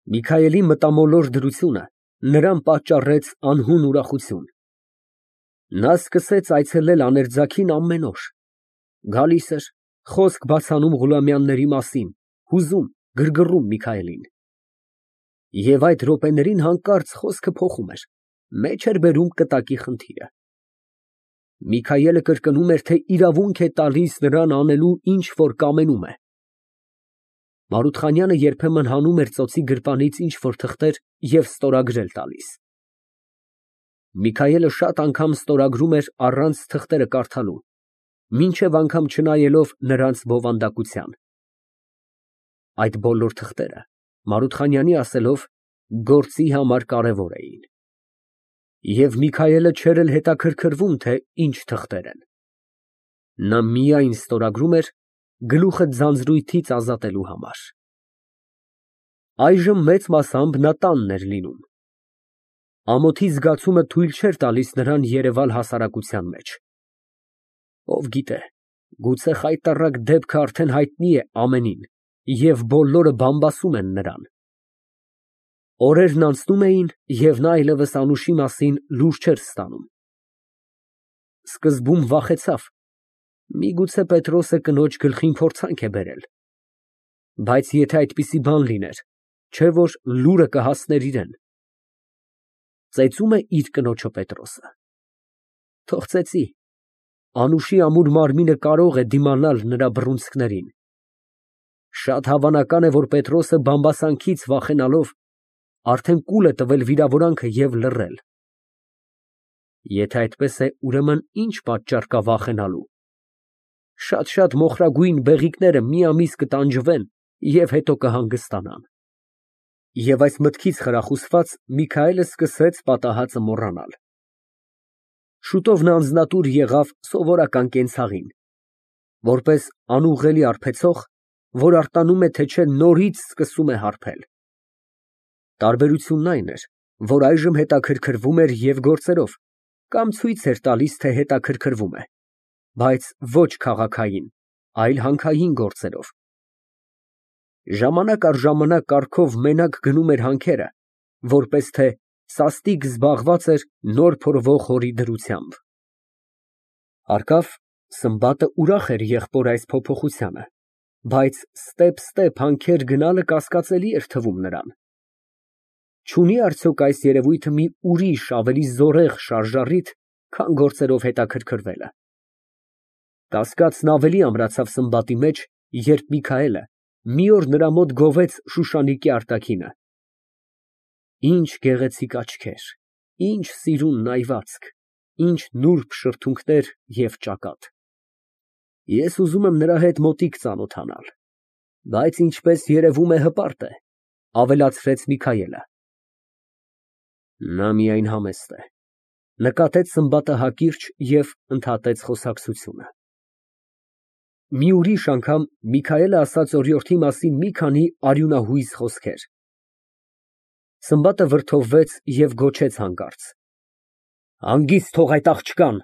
Միքայելի մտամոլոր դրությունը նրան պատճառեց անհուն ուրախություն։ Նա սկսեց այցելել աներձակին ամեն օր, գալիս էր, խոսք բացանում Ղուլամյանների մասին, հուզում, գրգռում Միքայելին։ Եվ այդ րոպեներին հանկարծ խոսքը փոխում էր, մեջ էր բերում կտակի խնդիրը։ Միքայելը կրկնում էր, թե իրավունք է տալիս նրան անելու ինչ որ կամենում է։ Մարութխանյանը երբեմն հանում էր ծոցի գրպանից ինչ֊որ թղթեր և ստորագրել տալիս։ Միքայելը շատ անգամ ստորագրում էր առանց թղթերը կարդալու, մինչև անգամ չնայելով նրանց բովանդակության։ Այդ բոլոր թղթերը, Մարութխանյանի ասելով, գործի համար կարևոր էին։ Եվ Միքայելը չէր էլ հետաքրքրվում, թե ինչ թղթեր են։ Նա միայն ստորագրում էր գլուխը ձանձրույթից ազատելու համար։ Այժմ մեծ մասամբ նա տանն էր լինում։ Ամոթի զգացումը թույլ չէր տալիս նրան երևալ հասարակության մեջ։ Ով գիտե, գուցե խայտառակ դեպքը արդեն հայտնի է ամենին, և բոլորը բամբասում են նրան։ Օրերն անցնում էին, և նա այլևս Անուշի մասին լուր չէր ստանում։ Սկզբում վախեցավ. միգուցե Պետրոսը կնոջ գլխին փորձանք է բերել։ Բայց եթե այդպիսի բան լիներ, չէ՞ որ լուրը կհասներ իրան։ Ծեծում է իր կնոջը Պետրոսը։ Թող ծեծի, Անուշի ամուր մարմինը կարող է դիմանալ նրա բռունցքներին։ Շատ հավանական է, որ Պետրոսը բամբասանքից վախենալով արդեն կուլ է տվել վիրավորանքը և լռել։ Եթե այդպես է, ուրեմն ի՞նչ պատճառ կա վախենալու։ Շատ մոխրագույն բեղիկները մի ամիս կտանջվեն և հետո կհանգստանան։ Եվ այս մտքից խրախուսված Միքայելը սկսեց պատահածը մոռանալ։ Շուտով նա անձնատուր եղավ սովորական կենցաղին, որպես անուղղելի արբեցող, որ արտանում է, թե չէ նորից սկսում է հարբել։ Տարբերությունն այն էր, որ այժմ հետաքրքրվում էր և գործերով, կամ ցույց էր տալիս, թե հետաքրքրվում է, բայց ոչ քաղաքային, այլ հանքային գործերով։ Ժամանակ առ ժամանակ կառքով մենակ գնում էր հանքերը, որպես թե սաստիկ զբաղված էր նոր փորվող հորի դրությամբ։ Հարկավ, Սմբատը ուրախ էր եղբոր այս փոփոխությանը, բայց ստեպ հանքեր գնալը կասկածելի էր թվում նրան։ Չունի՞ արդյոք այս երևույթը մի ուրիշ, ավելի զորեղ շարժառիթ, քան գործերով հետաքրքրվելը։ Կասկածն ավելի ամրացավ Սմբատի մեջ, երբ Միքայելը մի օր նրա մոտ գովեց շուշանիկի արտաքինը։ Ինչ գեղեցիկ աչքեր, ինչ սիրուն նայվածք, ինչ նուրբ շրթունքներ և ճակատ։ Ես ուզում եմ նրա հետ մոտիկ ծանոթանալ, բայց ինչպես երևում է հպարտ է, ավելացրեց Միքայելը։ Նա միայն համեստ է, նկատեց Սմբատը հակիրճ և ընդհատեց խոսակցությունը։ Մի ուրիշ անգամ Միքայելը ասաց օրիորդի մասին մի քանի արյունահույզ խոսքեր։ Սմբատը վրդովվեց և գոչեց հանկարծ. Հանգիստ թող այդ աղջկան։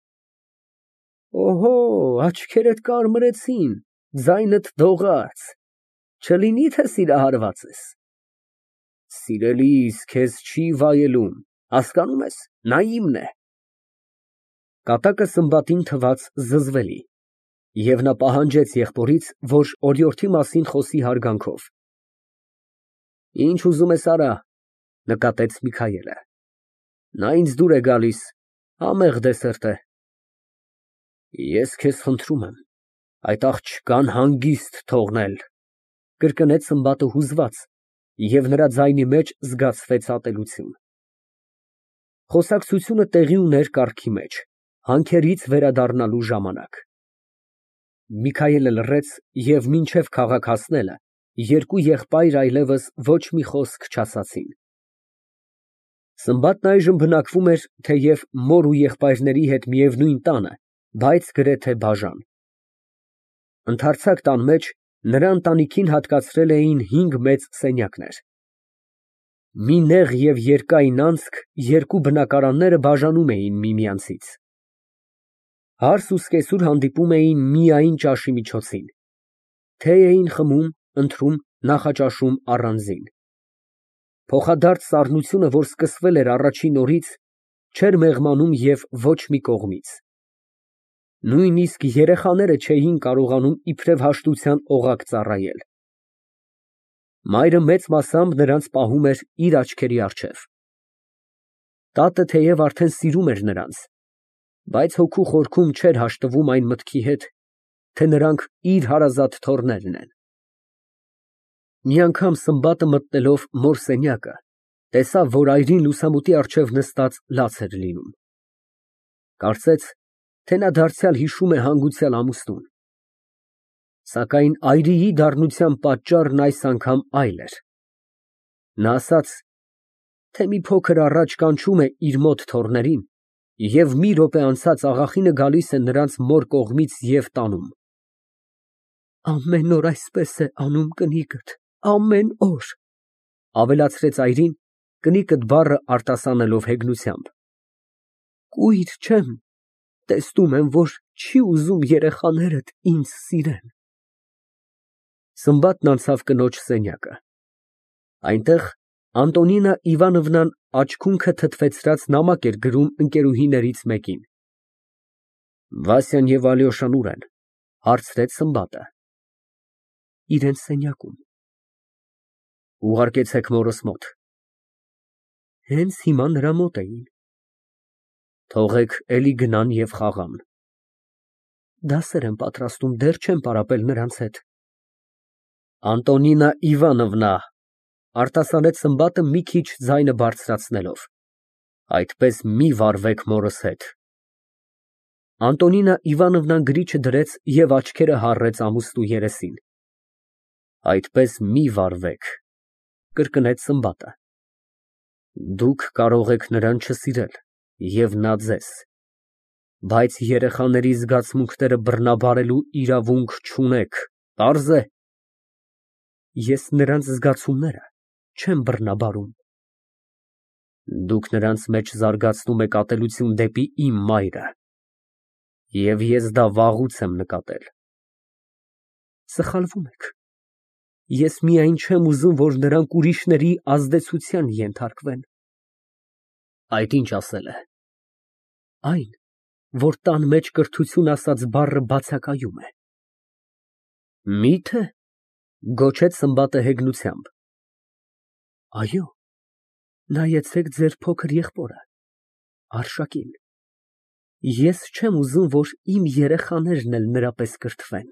Օհո, աչքերդ կարմրեցին, ձայնդ դողաց, չլինի թե սիրահարված ես։ Սիրելիս, քեզ չի վայելում, հասկանում ես, նա իմն է։ Կատակը Սմբատին թվաց զզվելի, և նա պահանջեց եղբորից, որ օրիորդի մասին խոսի հարգանքով։ Ինչ ուզում ես արա, նկատեց Միքայելը։ Նա ինձ դուր է գալիս, համեղ դեսերտ է։ Ես քեզ խնդրում եմ, այդ աղջկան հանգիստ թողնել, կրկնեց Սմբատը հուզված, և նրա ձայնի մեջ զգացվեց ատելություն։ Խոսակցությունը տեղի ուներ կառքի մեջ, հանքերից վերադառնալու ժամանակ։ Միքայելը լռեց և մինչև քաղաք հասնելը երկու եղբայր այլևս ոչ մի խոսք չասացին։ Սմբատն այժմ բնակվում էր թեև մոր ու եղբայրների հետ միևնույն տանը, բայց գրեթե բաժան։ Ընդարձակ տան մեջ նրա ընտանիքին հատկացրել էին 5 մեծ սենյակներ։ Մի նեղ և երկայն անցք երկու բնակարանները բաժանում էին միմյանցից։ Հարս ու սկեսուր հանդիպում էին միայն ճաշի միջոցին։ Թեյ էին խմում, ընթրում, նախաճաշում առանձին։ Փոխադարձ սառնությունը, որ սկսվել էր առաջին օրից, չէր մեղմանում և ոչ մի կողմից։ Նույնիսկ երեխաները չէին կարողանում իբրև հաշտության օղակ ծառայել։ Մայրը մեծ մասամբ նրանց պահում էր իր աչքերի առջև։ Տատը թեև արդեն սիրում էր նրանց, բայց հոգու խորքում չէր հաշտվում այն մտքի հետ, թե նրանք իր հարազատ թոռներն են։ Մի անգամ Սմբատը մտնելով մոր սենյակը, տեսավ, որ այրին լուսամուտի առջև նստած լաց էր լինում։ Կարծեց, թե նա դարձյալ հիշում է հանգուցյալ ամուսնուն։ Սակայն այրիի դառնության պատճառն այս անգամ այլ էր։ Նա ասաց, թե մի փոքր առաջ կանչում է իր մոտ թոռներին, և մի րոպե անցած աղախինը գալիս է նրանց մոր կողմից և տանում։ Ամեն օր այսպես է անում կնիկդ, ամեն օր, ավելացրեց այրին, կնիկդ բառը արտասանելով հեգնությամբ։ Կույր չեմ, տեսնում եմ, որ չի ուզում երեխաներդ ինձ սիրեն։ Սմբատն անցավ կնոջ սենյակը։ Այնտեղ Անտոնինա Իվանովնան աչքունքը թթվեցրած նամակ էր գրում ընկերուհիներից մեկին։ Վասյան և Ալյոշան ո՞ւր են, հարցրեց Սմբատը։ Իրենց սենյակում։ Ուղարկեցեք մորս մոտ։ Հենց հիմա նրա մոտ էին։ Թողեք էլի գնան և խաղան։ Դասեր եմ պատրաստում, դեռ չեմ պարապել նրանց հետ։ Անտոնինա Իվանովնա, արտասանեց Սմբատը մի քիչ ձայնը բարձրացնելով, այդպես մի վարվեք մորս հետ։ Անտոնինա Իվանովնան գրիչը դրեց և աչքերը հառեց ամուսնու երեսին։ Այդպես մի վարվեք, կրկնեց Սմբատը։ Դուք կարող եք նրան չսիրել, և նա ձեզ, բայց երեխաների զգացմունքները բռնաբարելու իրավունք չունեք, պարզ է։ Ես նրանց զգացումները չեմ բռնաբարում։ Դուք նրանց մեջ զարգացնում եք ատելություն դեպի իմ մայրը, և ես դա վաղուց եմ նկատել։ Սխալվում եք։ Ես միայն չեմ ուզում, որ նրանք ուրիշների ազդեցության ենթարկվեն։ Այդ ինչ ասել է։ Այն, որ տան մեջ կրթություն ասած բառը բացակայում է։ Մի՞թե, գոչեց Սմբատը հեգնությամբ։ Այո, նայեցեք ձեր փոքր եղբորը, Արշակին։ Ես չեմ ուզում, որ իմ երեխաներն էլ նրա պես կրթվեն։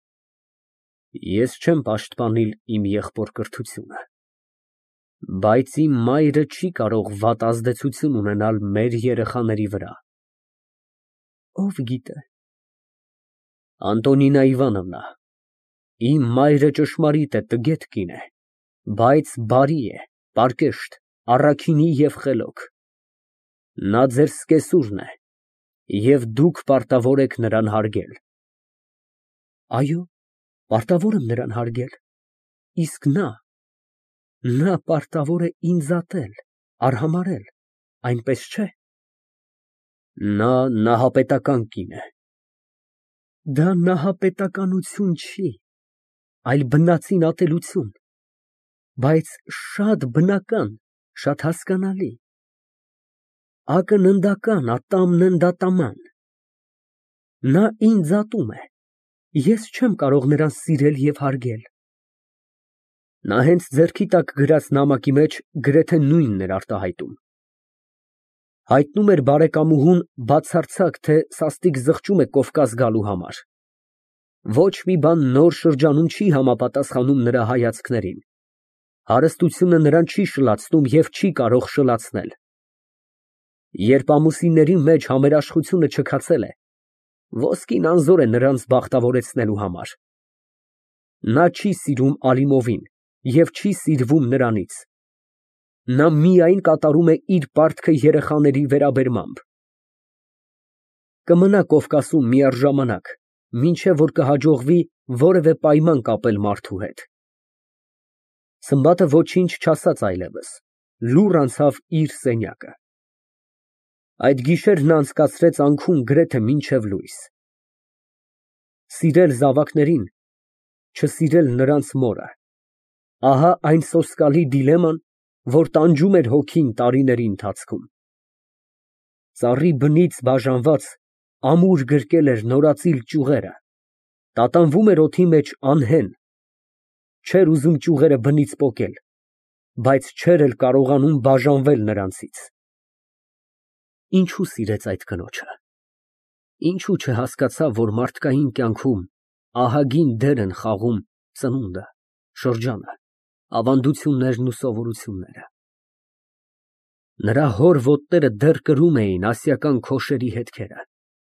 Ես չեմ պաշտպանիլ իմ եղբոր կրթությունը, բայց իմ մայրը չի կարող վատ ազդեցություն ունենալ մեր երեխաների վրա։ Ով գիտե։ Անտոնինա Իվանովնա, իմ մայրը ճշմարիտ է, տգետ կին է, բայց բարի է, պարկեշտ, առաքինի և խելոք։ Նա ձեր սկեսուրն է, և դուք պարտավոր եք նրան հարգել։ Այո, պարտավոր եմ նրան հարգել, իսկ նա պարտավոր է ինձ ատել, արհամարհել, այնպես չէ։ Նա նահապետական կին է։ Դա նահապետականություն չի, այլ բնածին ատելություն, բայց շատ բնական, շատ հասկանալի։ Ակն ընդական, ատամն ընդատաման։ Նա ինձ ատում է, ես չեմ կարող նրան սիրել և հարգել։ Նա հենց ձեռքի տակ գրած նամակի մեջ գրեթե նույնն էր արտահայտում։ Հայտնում էր բարեկամուհուն բացարձակ, թե սաստիկ զղջում է Կովկաս գալու համար։ Ոչ մի բան նոր շրջանում չի համապատասխանում նրա հայացքներին։ Հարստությունը նրան չի շլացնում և չի կարող շլացնել։ Երբ ամուսինների մեջ համերաշխությունը չքացել է, ոսկին անզոր է նրանց բախտավորեցնելու համար։ Նա չի սիրում Ալիմովին և չի սիրվում նրանից։ Նա միայն կատարում է իր պարտքը երեխաների վերաբերմամբ։ Կմնա Կովկասում միառժամանակ, մինչև որ կհաջողվի որևէ պայման կապել մարդու հետ։ Սմբատը ոչինչ չասաց այլևս, լուռ անցավ իր սենյակը։ Այդ գիշեր նա անցկացրեց անքուն գրեթե մինչև լույս։ Սիրել զավակներին, չսիրել նրանց մորը, ահա այն սոսկալի դիլեման, որ տանջում էր հոգին տարիների ընթացքում։ Ծառի բնից բաժանված ամուր գրկել էր նորածիլ ճյուղերը, տատանվում էր օդի մեջ անհեն, չէր ուզում ճյուղերը բնից պոկել, բայց չէր էլ կարողանում բաժանվել նրանցից։ Ինչու սիրեց այդ կնոջը, ինչու չհասկացավ, որ մարդկային կյանքում ահագին դեր են խաղում ծնունդը, շրջանը, ավանդություններն ու սովորությունները։ Նրա հոր ոտները դեռ կրում էին ասիական քոշերի հետքերը,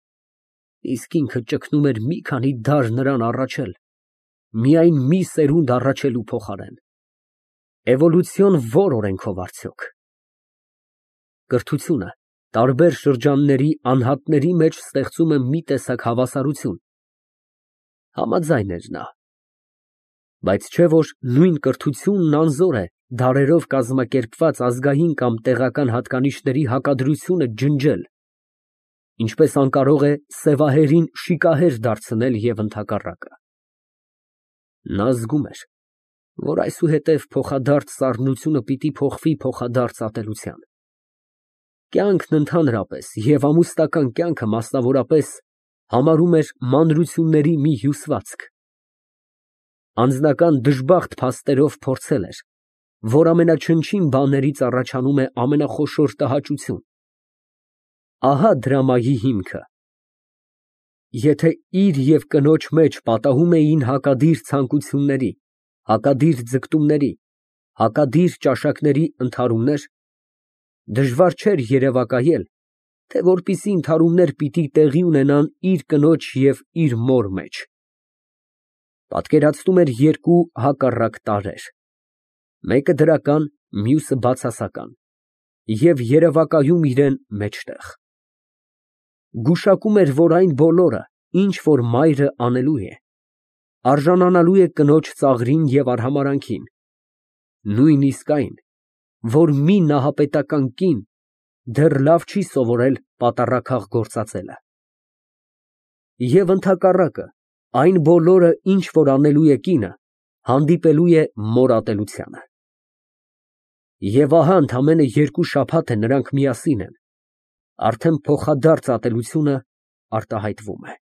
իսկ ինքը ճգնում էր մի քանի դար նրան առաջել, միայն մի սերունդ առաջելու փոխարեն։ Էվոլյուցիոն ո՞ր օրենքով արդյոք։ Կրթությունը տարբեր շրջանների անհատների մեջ ստեղծում է մի տեսակ հավասարություն։ Համաձայն էր նա։ Բայց չէ՞ որ նույն կրթությունն անզոր է դարերով կազմակերպված ազգային կամ տեղական հատկանիշների հակադրությունը ջնջել, ինչպես անկարող է սևահերին շիկահեր դարձնել և ընդհակառակը։ Նա զգում էր, որ այսուհետև փոխադարձ սառնությունը պիտի փոխվի փոխադարձ ատելության։ Կյանքն ընդհանրապես և ամուսնական կյանքը մասնավորապես համարում էր մանրությունների մի հյուսվածք։ Անձնական դժբախտ փաստերով փորձել էր, որ ամենաչնչին բաներից առաջանում է ամենախոշոր տհաճություն։ Ահա դրամայի հիմքը։ Եթե իր և կնոջ մեջ պատահում էին հակադիր ցանկությունների, հակադիր ձգտումների, հակադիր ճաշակների ընդհարումներ, դժվար չէր երևակայել, թե որպիսի ընդհարումներ պիտի տեղի ունենան իր կնոջ և իր մոր մեջ։ Պատկերացնում էր երկու հակառակ տարրեր, մեկը դրական, մյուսը բացասական, և երևակայում իրան մեջտեղ։ Գուշակում էր, որ այն բոլորը, ինչ որ մայրը անելու է, արժանանալու է կնոջ ծաղրին և արհամարհանքին, նույնիսկ այն, որ մի նահապետական կին դեռ լավ չի սովորել պատառաքաղ գործածելը։ Եվ ընդհակառակը, այն բոլորը, ինչ որ անելու է կինը, հանդիպելու է մոր ատելությանը։ Եվ ահա ընդամենը 2 շաբաթ է նրանք միասին են, արդեն փոխադարձ ատելությունը արտահայտվում է։